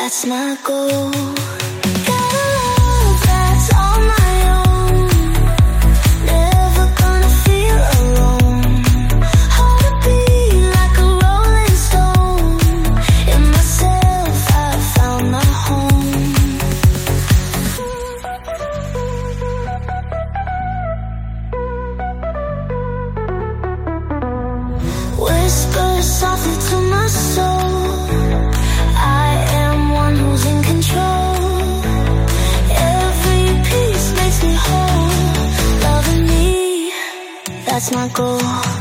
that's my goal. Got a love that's all my own, never gonna feel alone. Hard to be like a rolling stone, in myself I found my home. Whisper softly to my soul, I am one who's in control. Every piece makes me whole. Loving me, that's my goal.